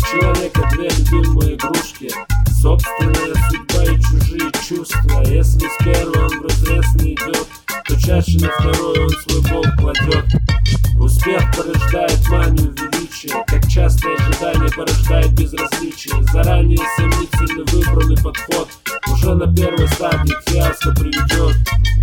человека две любимые игрушки: собственная судьба и чужие чувства. Если с первой он вразрез не идет, то чаще на второй он свой болт кладет. Успех порождает манию величия, как частое ожидание порождает безразличие. Заранее сомнительно выбранный подход уже на первой стадии к фиаско приведет.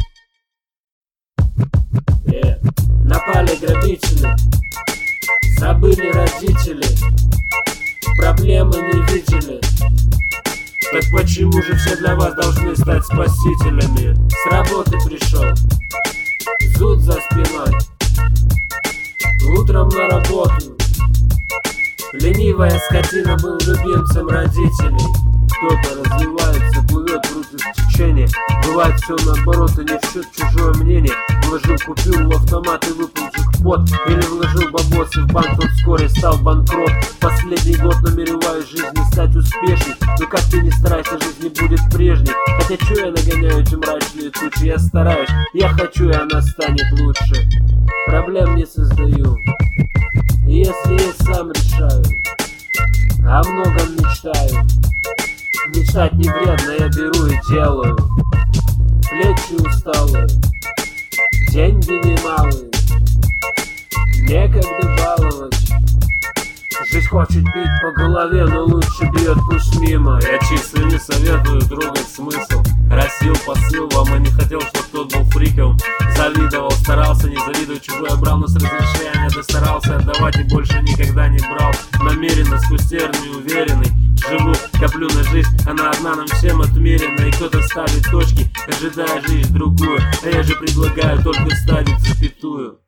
Напали грабители, забыли родители, проблемы не видели. Так почему же все для вас должны стать спасителями? С работы пришел, зуд за спиной, утром на работу. Ленивая скотина был любимцем родителей. Кто-то развивается, плывет против течения. Бывает все наоборот, и не в счет чужое мнение. Вложил купюру в автомат и выпал джекпот. Или вложил бабосы в банк, тот вскоре стал банкрот. Последний год намереваюсь в жизни стать успешней. Но как ты не старайся, жизнь не будет прежней. Хотя чё я нагоняю эти мрачные тучи? Я стараюсь, я хочу, и она станет лучше. Проблем не создаю, и если есть, сам решаю. О многом мечтаю. Мечтать не вредно, я беру и делаю. Плечи усталые, деньги немалые, некогда баловать. Жизнь хочет бить по голове, но лучше бьет пусть мимо. Я чисто не советую трогать смысл. Растил посыл вам и не хотел, чтоб тот был фриком. Завидовал, старался не завидовать, чужое брал, но с разрешения достарался отдавать и больше никогда не брал. Намеренно, сквозь тернии уверенный живу, коплю на жизнь, она одна нам всем отмерена. И кто-то ставит точки, ожидая жизнь другую, а я же предлагаю только ставить запятую.